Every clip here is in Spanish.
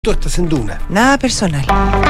Tú estás en Duna. Nada personal.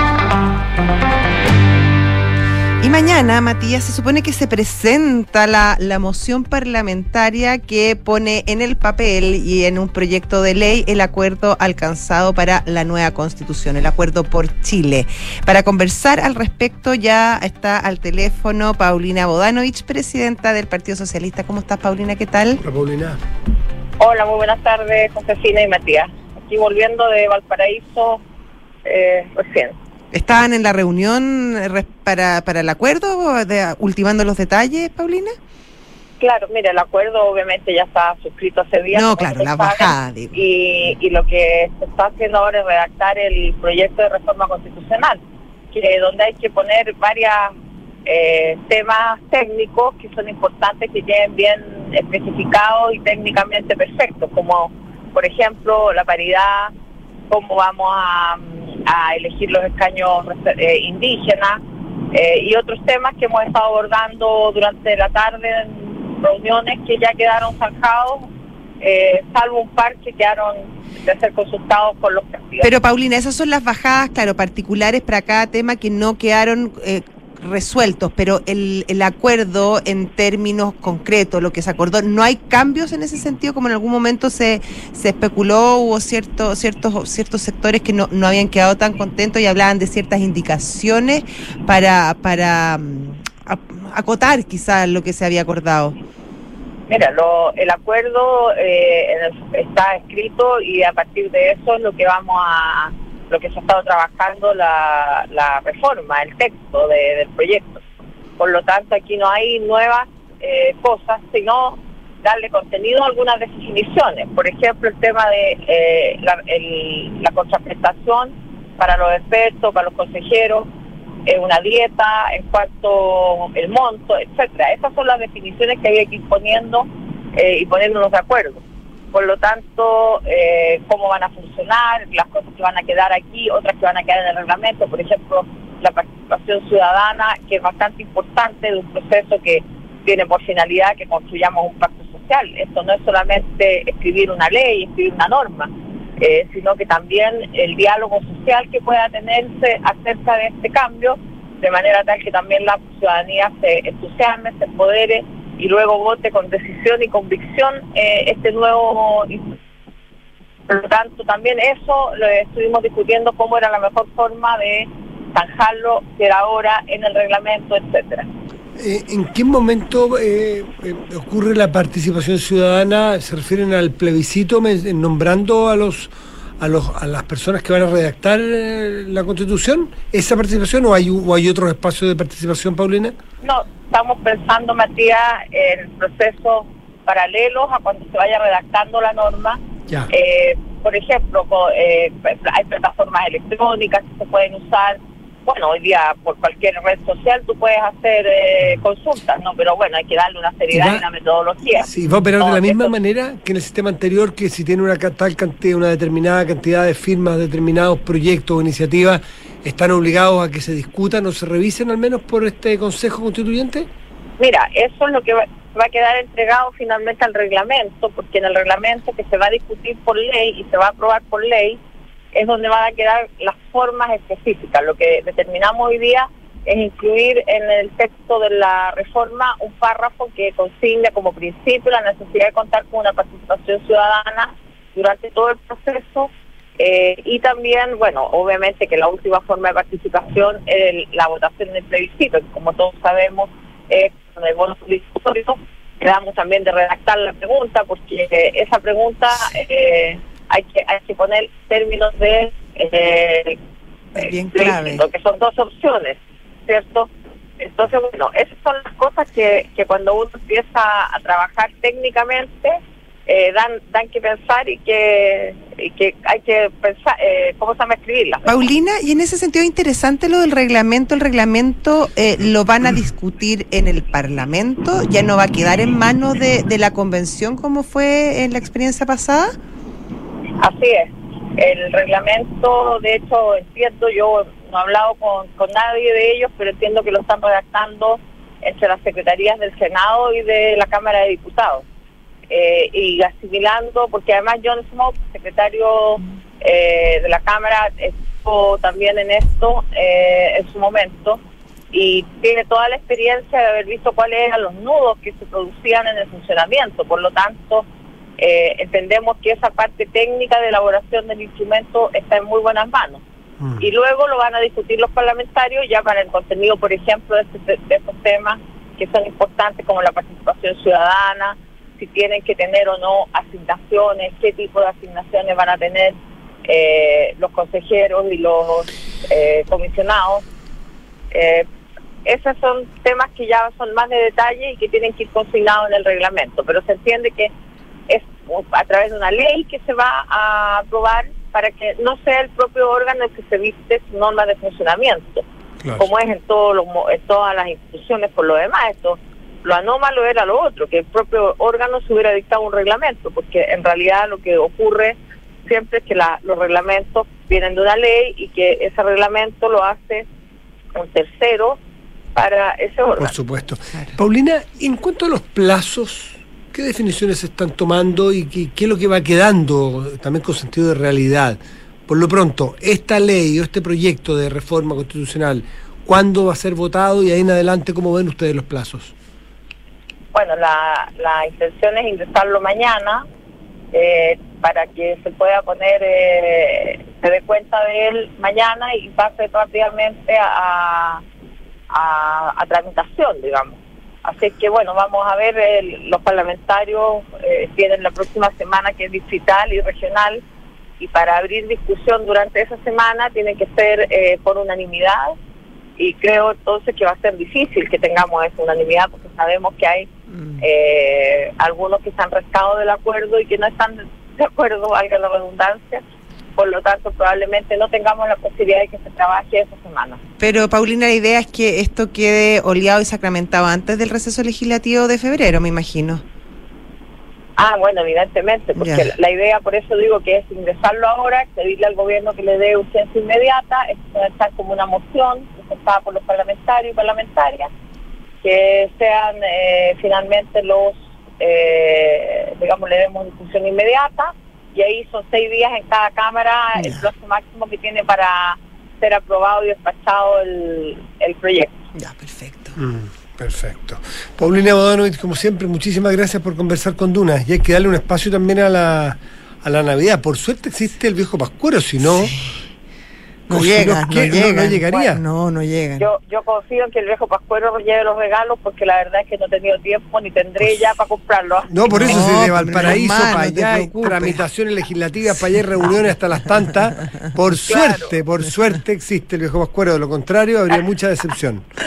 Y mañana, Matías, se supone que se presenta la moción parlamentaria que pone en el papel y en un proyecto de ley el acuerdo alcanzado para la nueva Constitución, el Acuerdo por Chile. Para conversar al respecto ya está al teléfono Paulina Bodanovich, presidenta del Partido Socialista. ¿Cómo estás, Paulina? ¿Qué tal? Hola, Paulina. Hola, muy buenas tardes, Josefina y Matías. Aquí volviendo de Valparaíso recién. ¿Estaban en la reunión para el acuerdo, ultimando los detalles, Paulina? Claro, mira, el acuerdo obviamente ya está suscrito hace días. No, claro, la bajada, digo. Y lo que se está haciendo ahora es redactar el proyecto de reforma constitucional, donde hay que poner varios temas técnicos que son importantes, que queden bien especificados y técnicamente perfectos, como por ejemplo la paridad, cómo vamos a elegir los escaños indígenas y otros temas que hemos estado abordando durante la tarde en reuniones que ya quedaron zanjados, salvo un par que quedaron de ser consultados por los partidos. Pero Paulina, esas son las bajadas, claro, particulares para cada tema que no quedaron resueltos, pero el acuerdo en términos concretos, lo que se acordó, ¿no hay cambios en ese sentido? Como en algún momento se especuló, hubo ciertos sectores que no habían quedado tan contentos y hablaban de ciertas indicaciones para acotar quizás lo que se había acordado. Mira, el acuerdo está escrito y a partir de eso es lo que se ha estado trabajando la reforma, el texto del proyecto. Por lo tanto, aquí no hay nuevas cosas, sino darle contenido a algunas definiciones. Por ejemplo, el tema de la contraprestación para los expertos, para los consejeros, una dieta, en cuanto el monto, etcétera. Esas son las definiciones que había que ir poniendo y poniéndonos de acuerdo. Por lo tanto, cómo van a funcionar, las cosas que van a quedar aquí, otras que van a quedar en el reglamento, por ejemplo, la participación ciudadana, que es bastante importante de un proceso que tiene por finalidad que construyamos un pacto social. Esto no es solamente escribir una ley, escribir una norma, sino que también el diálogo social que pueda tenerse acerca de este cambio, de manera tal que también la ciudadanía se entusiasme, se empodere y luego vote con decisión y convicción este nuevo. Por lo tanto, también eso lo estuvimos discutiendo, cómo era la mejor forma de zanjarlo, si era ahora, en el reglamento, etcétera. ¿En qué momento ocurre la participación ciudadana? ¿Se refieren al plebiscito, nombrando a las personas que van a redactar la Constitución? ¿Esa participación o hay otros espacios de participación, Paulina? No, estamos pensando, Matías, en procesos paralelos a cuando se vaya redactando la norma. Ya. Por ejemplo, hay plataformas electrónicas que se pueden usar. Bueno, hoy día por cualquier red social tú puedes hacer consultas, ¿no? Pero bueno, hay que darle una seriedad y una metodología. Sí, va a operar de la misma manera que en el sistema anterior, que si tiene una determinada cantidad de firmas, determinados proyectos o iniciativas, ¿están obligados a que se discutan o se revisen al menos por este Consejo Constituyente? Mira, eso es lo que va a quedar entregado finalmente al reglamento, porque en el reglamento que se va a discutir por ley y se va a aprobar por ley, es donde van a quedar las formas específicas. Lo que determinamos hoy día es incluir en el texto de la reforma un párrafo que consigna como principio la necesidad de contar con una participación ciudadana durante todo el proceso y también, bueno, obviamente que la última forma de participación es la votación en el plebiscito, que como todos sabemos es con el voto obligatorio. Quedamos también de redactar la pregunta, porque esa pregunta hay que poner términos de bien clave, que son dos opciones, ¿cierto? Entonces, bueno, esas son las cosas que cuando uno empieza a trabajar técnicamente dan que pensar y que hay que pensar cómo se llama escribirlas. Paulina, y en ese sentido interesante lo del reglamento. El reglamento lo van a discutir en el Parlamento, ya no va a quedar en manos de la Convención como fue en la experiencia pasada. Así es. El reglamento, de hecho, entiendo, yo no he hablado con nadie de ellos, pero entiendo que lo están redactando entre las secretarías del Senado y de la Cámara de Diputados. Y asimilando, porque además John Smoke, secretario de la Cámara estuvo también en esto en su momento y tiene toda la experiencia de haber visto cuáles eran los nudos que se producían en el funcionamiento. Por lo tanto, entendemos que esa parte técnica de elaboración del instrumento está en muy buenas manos. Y luego lo van a discutir los parlamentarios ya para el contenido, por ejemplo, de estos temas que son importantes, como la participación ciudadana, si tienen que tener o no asignaciones, qué tipo de asignaciones van a tener los consejeros y los comisionados. Esos son temas que ya son más de detalle y que tienen que ir consignados en el reglamento, pero se entiende que es a través de una ley que se va a aprobar para que no sea el propio órgano el que se dicte su norma de funcionamiento, claro, como es en todas las instituciones. Por lo demás, esto, lo anómalo era lo otro, que el propio órgano se hubiera dictado un reglamento, porque en realidad lo que ocurre siempre es que los reglamentos vienen de una ley y que ese reglamento lo hace un tercero para ese órgano. Por supuesto. Paulina, en cuanto a los plazos, ¿qué definiciones se están tomando y qué es lo que va quedando también con sentido de realidad? Por lo pronto, esta ley o este proyecto de reforma constitucional, ¿cuándo va a ser votado y ahí en adelante cómo ven ustedes los plazos? Bueno, la intención es ingresarlo mañana para que se pueda poner, se dé cuenta de él mañana y pase rápidamente a tramitación, digamos. Así que bueno, vamos a ver, los parlamentarios tienen la próxima semana que es distrital y regional, y para abrir discusión durante esa semana tiene que ser por unanimidad, y creo entonces que va a ser difícil que tengamos esa unanimidad, porque sabemos que hay algunos que se han rascado del acuerdo y que no están de acuerdo, valga la redundancia. Por lo tanto, probablemente no tengamos la posibilidad de que se trabaje esa semana. Pero, Paulina, la idea es que esto quede oleado y sacramentado antes del receso legislativo de febrero, me imagino. Bueno, evidentemente, porque la idea, por eso digo que es ingresarlo ahora, pedirle al gobierno que le dé urgencia inmediata, estar como una moción presentada por los parlamentarios y parlamentarias, que sean finalmente los, digamos, le demos discusión inmediata. Y ahí son 6 días en cada Cámara, el plazo máximo que tiene para ser aprobado y despachado el proyecto. Ya, perfecto. Perfecto. Paulina Bodanovich, como siempre, muchísimas gracias por conversar con Duna. Y hay que darle un espacio también a la Navidad. Por suerte existe el viejo Pascuero, si no... No llegan. No llegaría. Bueno, no llegan. Yo confío en que el viejo Pascuero lleve los regalos, porque la verdad es que no he tenido tiempo ni tendré ya para comprarlos. No, por eso se de Valparaíso para allá, hay tramitaciones legislativas para allá, hay reuniones hasta las tantas. Por suerte existe el viejo Pascuero, de lo contrario habría mucha decepción.